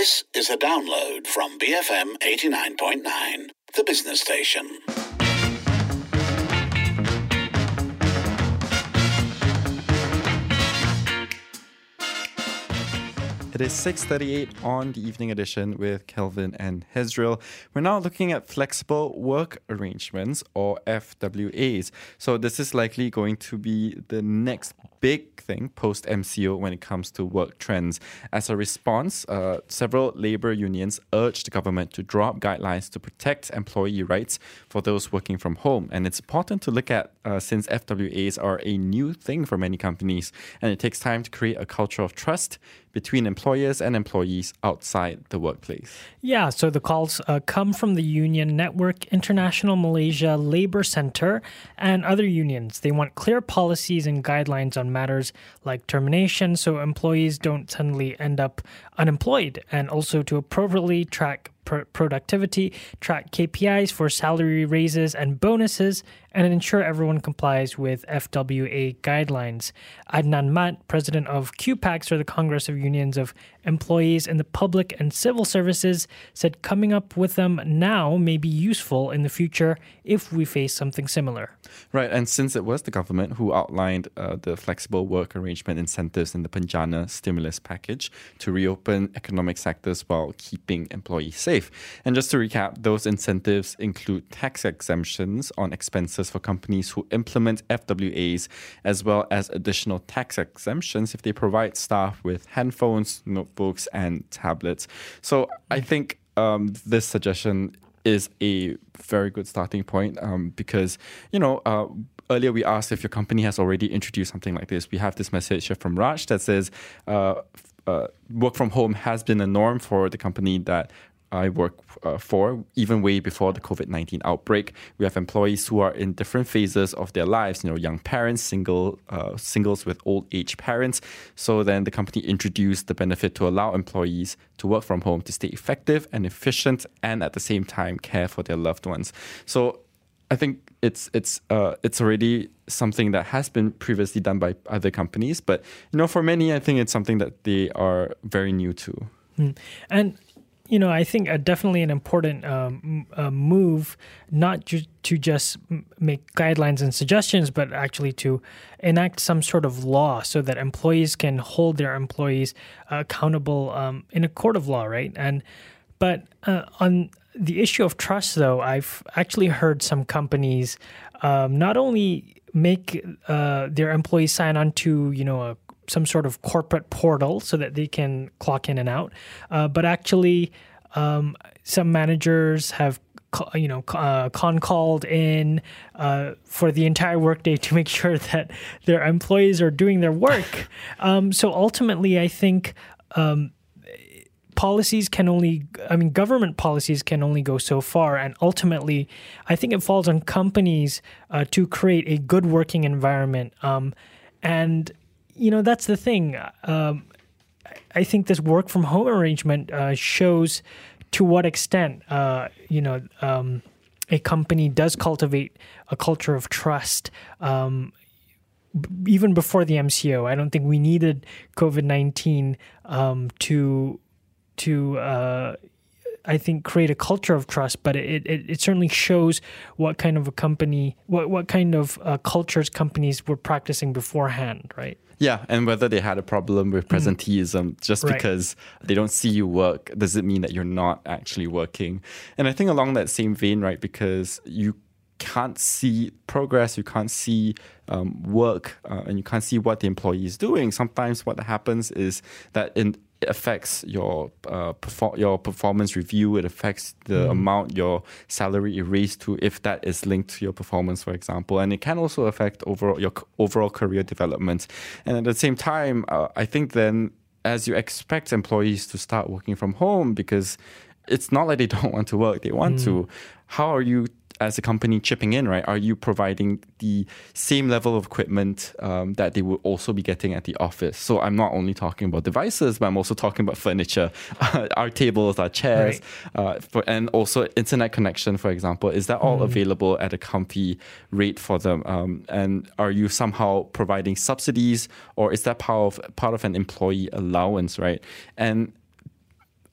This is a download from BFM 89.9, the business station. It is 6:38 on the evening edition with Kelvin and Hezril. We're now looking at flexible work arrangements, or FWAs. So this is likely going to be the next big thing post-MCO when it comes to work trends. As a response, several labour unions urged the government to draw up guidelines to protect employee rights for those working from home. And it's important to look at since FWAs are a new thing for many companies, and it takes time to create a culture of trust between employers and employees outside the workplace. Yeah, so the calls come from the union Network International Malaysia Labour Centre and other unions. They want clear policies and guidelines on matters like termination so employees don't suddenly end up unemployed, and also to appropriately track productivity, track KPIs for salary raises and bonuses, and ensure everyone complies with FWA guidelines. Adnan Mat, president of QPACS, or the Congress of Unions of Employees in the Public and Civil Services, said coming up with them now may be useful in the future if we face something similar. Right, and since it was the government who outlined the flexible work arrangement incentives in the Penjana stimulus package to reopen economic sectors while keeping employees safe. And just to recap, those incentives include tax exemptions on expenses for companies who implement FWAs, as well as additional tax exemptions if they provide staff with handphones, notebooks, and tablets. So I think this suggestion is a very good starting point because, earlier we asked if your company has already introduced something like this. We have this message here from Raj that says work from home has been a norm for the company that I work for, even way before the COVID-19 outbreak. We have employees who are in different phases of their lives, young parents, singles with old age parents. So then the company introduced the benefit to allow employees to work from home to stay effective and efficient, and at the same time care for their loved ones. So I think it's already something that has been previously done by other companies, but for many, I think it's something that they are very new to. And I think definitely an important move, not to just make guidelines and suggestions, but actually to enact some sort of law so that employees can hold their employees accountable in a court of law, right? But on the issue of trust, though, I've actually heard some companies not only make their employees sign on to, some sort of corporate portal so that they can clock in and out, but actually some managers have called in for the entire workday to make sure that their employees are doing their work. So ultimately, I think government policies can only go so far. And ultimately, I think it falls on companies to create a good working environment. And that's the thing. I think this work from home arrangement shows to what extent, a company does cultivate a culture of trust. Even before the MCO, I don't think we needed COVID-19 to I think create a culture of trust, but it certainly shows what kind of a company, what kind of cultures companies were practicing beforehand, right? Yeah, and whether they had a problem with presenteeism, just because they don't see you work, does it mean that you're not actually working? And I think along that same vein, right, because you can't see progress, you can't see work, and you can't see what the employee is doing. Sometimes what happens is that it affects your performance review. It affects the amount your salary is raised to, if that is linked to your performance, for example. And it can also affect your overall career development. And at the same time, I think then as you expect employees to start working from home, because it's not like they don't want to work, they want to. How are you as a company chipping in, right? Are you providing the same level of equipment that they would also be getting at the office? So I'm not only talking about devices, but I'm also talking about furniture, our tables, our chairs, and also internet connection, for example. Is that all available at a comfy rate for them? And are you somehow providing subsidies, or is that part of an employee allowance, right? And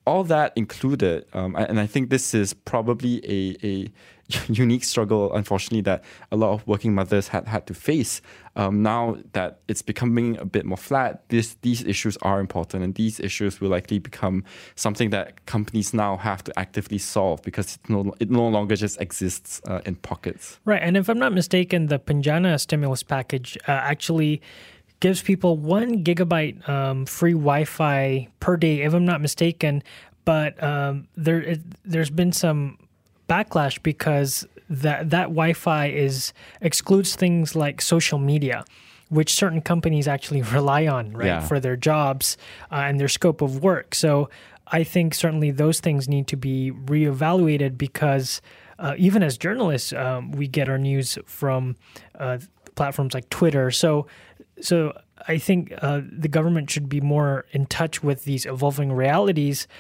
all that included, and I think this is probably a unique struggle, unfortunately, that a lot of working mothers had to face. Now that it's becoming a bit more flat, these issues are important, and these issues will likely become something that companies now have to actively solve, because it no longer just exists in pockets. Right, and if I'm not mistaken, the Penjana stimulus package actually gives people 1 gigabyte free Wi-Fi per day, if I'm not mistaken. But there's been some backlash because that Wi-Fi excludes things like social media, which certain companies actually rely on, right, for their jobs and their scope of work. So I think certainly those things need to be reevaluated, because even as journalists, we get our news from platforms like Twitter. So I think the government should be more in touch with these evolving realities.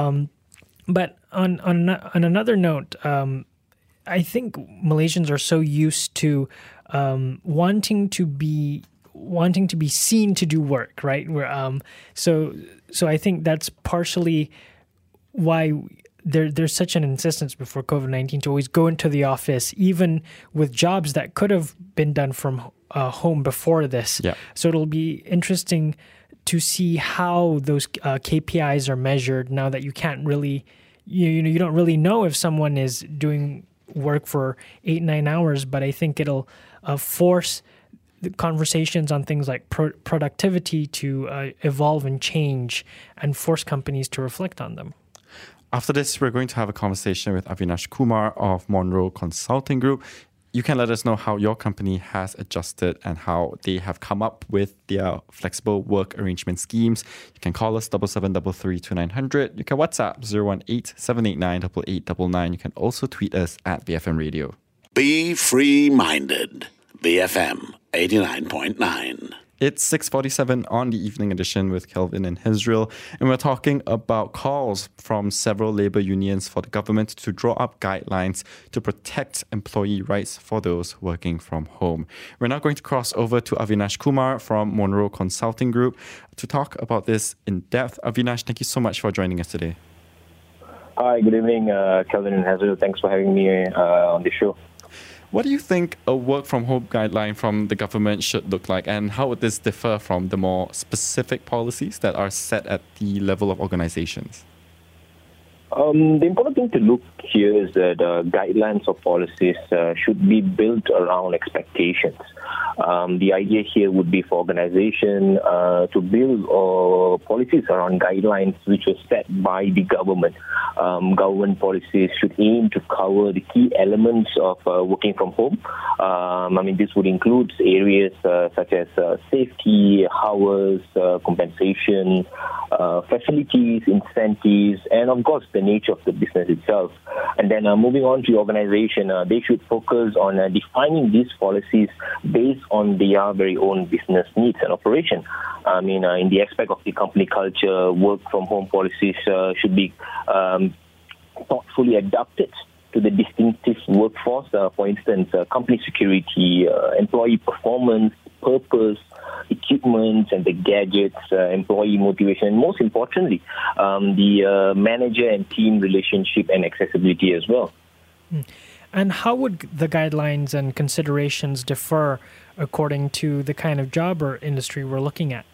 But on another note, I think Malaysians are so used to wanting to be seen to do work, right? So I think that's partially why there's such an insistence before COVID-19 to always go into the office, even with jobs that could have been done from home before this. Yeah. So it'll be interesting to see how those KPIs are measured now that you can't really, you don't really know if someone is doing work for 8-9 hours. But I think it'll force the conversations on things like productivity to evolve and change, and force companies to reflect on them. After this, we're going to have a conversation with Avinash Kumar of Monroe Consulting Group. You can let us know how your company has adjusted and how they have come up with their flexible work arrangement schemes. You can call us 77332900. You can WhatsApp 018-789-8899. You can also tweet us at BFM Radio. Be free-minded. BFM 89.9. It's 6:47 on the evening edition with Kelvin and Israel, and we're talking about calls from several labour unions for the government to draw up guidelines to protect employee rights for those working from home. We're now going to cross over to Avinash Kumar from Monroe Consulting Group to talk about this in depth. Avinash, thank you so much for joining us today. Hi, good evening, Kelvin and Israel. Thanks for having me on the show. What do you think a work-from-home guideline from the government should look like, and how would this differ from the more specific policies that are set at the level of organizations? The important thing to look here is that guidelines or policies should be built around expectations. The idea here would be for organization to build policies around guidelines which are set by the government. Government policies should aim to cover the key elements of working from home. This would include areas such as safety, hours, compensation, facilities, incentives, and of course the nature of the business itself. And then moving on to the organization, they should focus on defining these policies based on their very own business needs and operation. In the aspect of the company culture, work from home policies should be thoughtfully adapted to the distinctive workforce. For instance, company security, employee performance, purpose, equipment and the gadgets, employee motivation, and most importantly, the manager and team relationship and accessibility as well. And how would the guidelines and considerations differ according to the kind of job or industry we're looking at?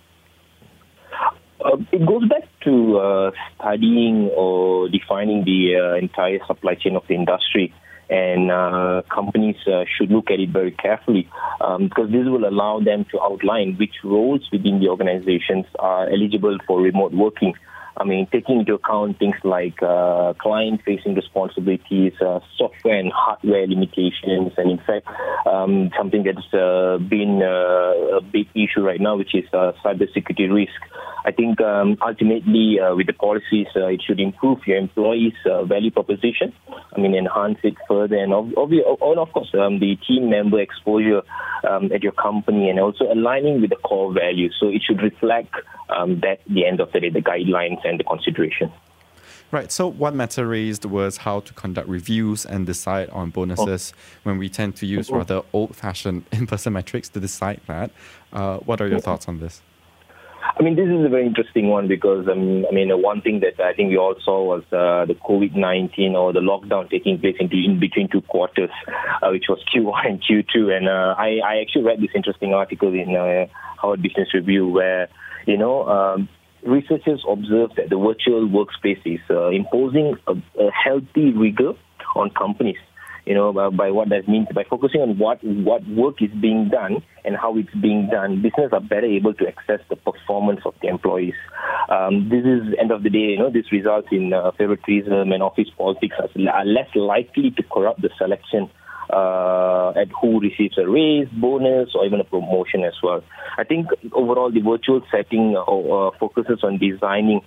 It goes back to studying or defining the entire supply chain of the industry. And companies should look at it very carefully because this will allow them to outline which roles within the organizations are eligible for remote working. Taking into account things like client-facing responsibilities, software and hardware limitations, and in fact, something that's been a big issue right now, which is cybersecurity risk. I think ultimately, with the policies, it should improve your employees' value proposition. Enhance it further, and of course, the team member exposure at your company, and also aligning with the core values. So it should reflect that at the end of the day, the guidelines and the consideration. Right. So one matter raised was how to conduct reviews and decide on bonuses when we tend to use rather old-fashioned in-person metrics to decide that. What are your thoughts on this? I mean, this is a very interesting one because, one thing that I think we all saw was the COVID-19 or the lockdown taking place in between two quarters, which was Q1 and Q2. And I actually read this interesting article in Harvard Business Review where, researchers observed that the virtual workspace is imposing a healthy rigor on companies. By what that means, by focusing on what work is being done and how it's being done, businesses are better able to assess the performance of the employees. This is, end of the day, this results in favoritism and office politics are less likely to corrupt the selection at who receives a raise, bonus, or even a promotion as well. I think overall the virtual setting focuses on designing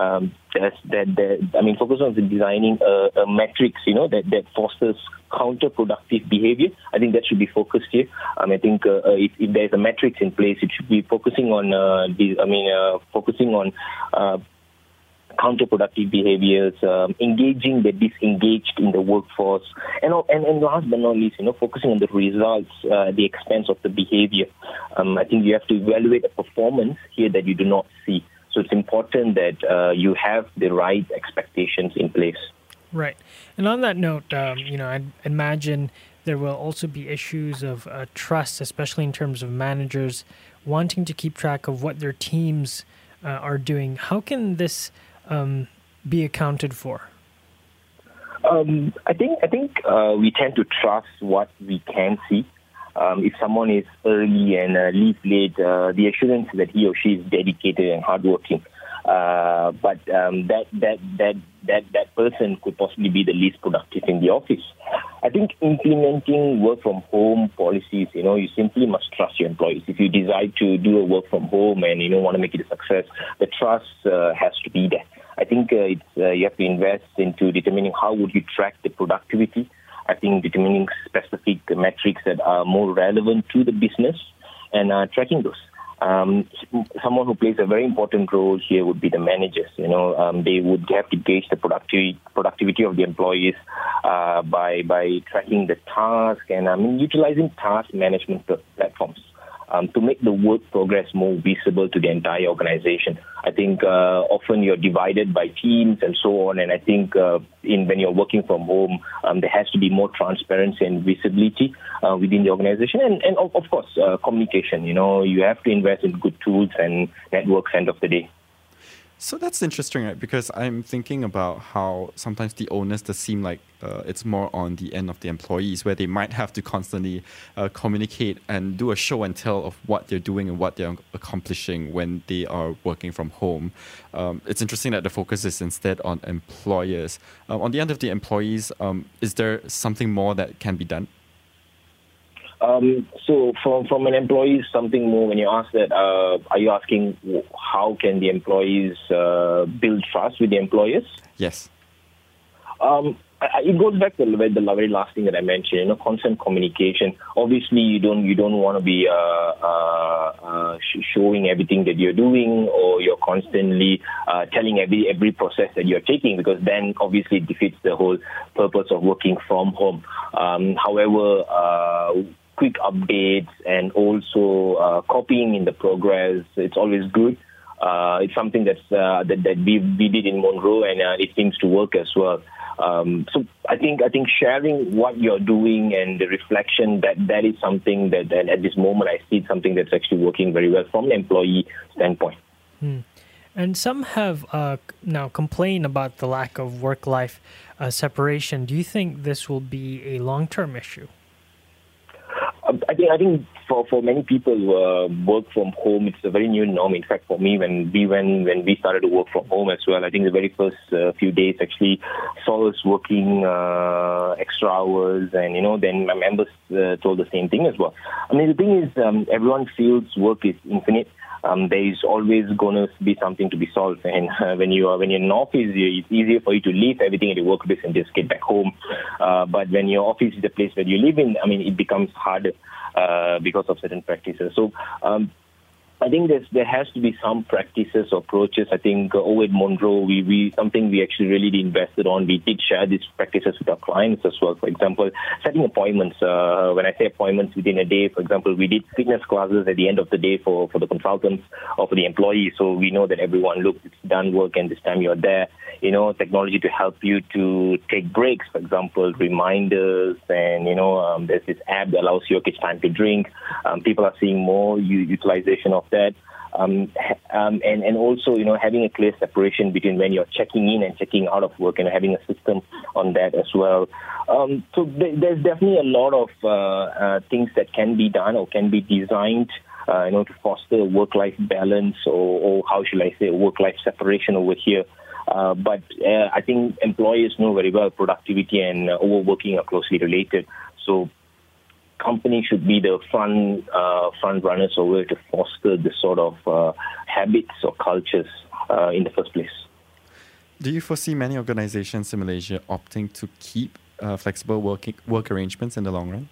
focus on designing a matrix, that fosters counterproductive behavior. I think that should be focused here. I think if there's a matrix in place, it should be focusing on counterproductive behaviors, engaging the disengaged in the workforce, and last but not least, focusing on the results at the expense of the behavior. I think you have to evaluate a performance here that you do not see. So it's important that you have the right expectations in place. Right. And on that note, I imagine there will also be issues of trust, especially in terms of managers wanting to keep track of what their teams are doing. How can this be accounted for? I think we tend to trust what we can see. If someone is early and leaves late, the assurance that he or she is dedicated and hardworking. But that person could possibly be the least productive in the office. I think implementing work from home policies, you simply must trust your employees. If you decide to do a work from home and want to make it a success, the trust has to be there. I think you have to invest into determining how would you track the productivity. I think determining specific metrics that are more relevant to the business and tracking those. Someone who plays a very important role here would be the managers. They would have to gauge the productivity of the employees by tracking the task and utilizing task management platforms to make the work progress more visible to the entire organization. I think often you're divided by teams and so on, and I think when you're working from home, there has to be more transparency and visibility within the organization, and of course, communication. You have to invest in good tools and networks end of the day. So that's interesting, right? Because I'm thinking about how sometimes the onus does seem like it's more on the end of the employees, where they might have to constantly communicate and do a show and tell of what they're doing and what they're accomplishing when they are working from home. It's interesting that the focus is instead on employers. On the end of the employees, is there something more that can be done? So from an employee, something more, when you ask that, are you asking how can the employees build trust with the employers? Yes. It goes back to the very last thing that I mentioned, constant communication. Obviously, you don't want to be showing everything that you're doing, or you're constantly telling every process that you're taking, because then obviously it defeats the whole purpose of working from home. However, quick updates and also copying in the progress, it's always good. It's something that we did in Monroe, and it seems to work as well. So I think sharing what you're doing and the reflection, that is something that at this moment I see something that's actually working very well from an employee standpoint. And some have now complained about the lack of work-life separation. Do you think this will be a long-term issue? I think for many people who work from home, it's a very new norm. In fact, for me, when we started to work from home as well, I think the very first few days actually saw us working extra hours, and then my members told the same thing as well. I mean, the thing is, everyone feels work is infinite. There is always going to be something to be solved, and when you're in an office, it's easier for you to leave everything at your workplace and just get back home. But when your office is the place that you live in, it becomes harder because of certain practices. So I think there has to be some practices or approaches. I think over at Monroe, we something we actually really invested on. We did share these practices with our clients as well. For example, setting appointments. When I say appointments within a day, for example, we did fitness classes at the end of the day for the consultants or for the employees. So we know that everyone, look, it's done work and this time you're there. Technology to help you to take breaks, for example, reminders, and there's this app that allows you, it's time to drink. People are seeing more utilization of that. And also, having a clear separation between when you're checking in and checking out of work, and having a system on that as well. So there's definitely a lot of things that can be done or can be designed, to foster work-life balance, or how should I say, work-life separation over here. But I think employers know very well productivity and overworking are closely related. So companies should be the front runners over to foster this sort of habits or cultures in the first place. Do you foresee many organizations in Malaysia opting to keep flexible work arrangements in the long run?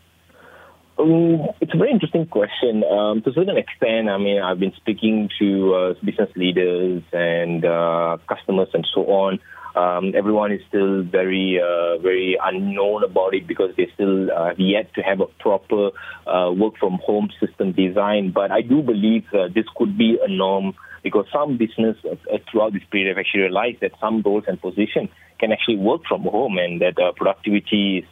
It's a very interesting question. To a certain extent, I've been speaking to business leaders and customers and so on. Everyone is still very unknown about it because they still have yet to have a proper work from home system design. But I do believe this could be a norm, because some business throughout this period have actually realized that some roles and positions can actually work from home, and that productivity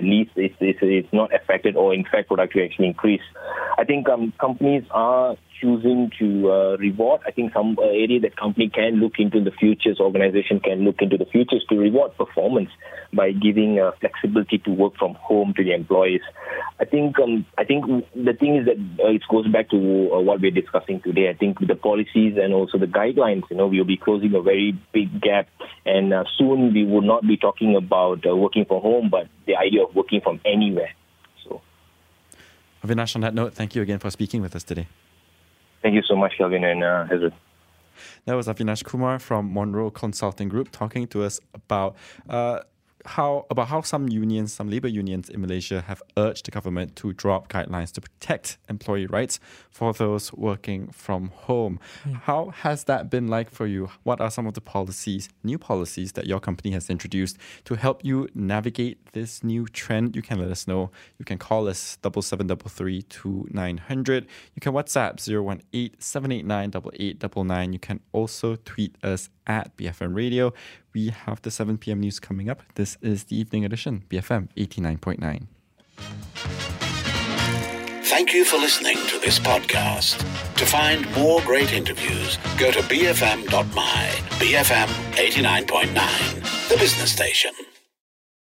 is not affected, or in fact productivity actually increase. I think companies are choosing to reward. I think some area that company can look into the futures, organization can look into the futures to reward performance by giving flexibility to work from home to the employees. I think the thing is that it goes back to what we're discussing today. I think with the policies and also the guidelines, we'll be closing a very big gap, and soon we will not be talking about working from home, but the idea of working from anywhere. So, Avinash, on that note, thank you again for speaking with us today. Thank you so much, Kelvin and Hezron. That was Avinash Kumar from Monroe Consulting Group talking to us about how some labor unions in Malaysia have urged the government to draw up guidelines to protect employee rights for those working from home. How has that been like for you? What are some of the new policies that your company has introduced to help you navigate this new trend? You can let us know. You can call us 7733 2900. You can WhatsApp 018-789-8899. You can also tweet us at BFM Radio. We have the 7 p.m. news coming up. This is the evening edition, BFM 89.9. Thank you for listening to this podcast. To find more great interviews, go to bfm.my. BFM 89.9, the business station.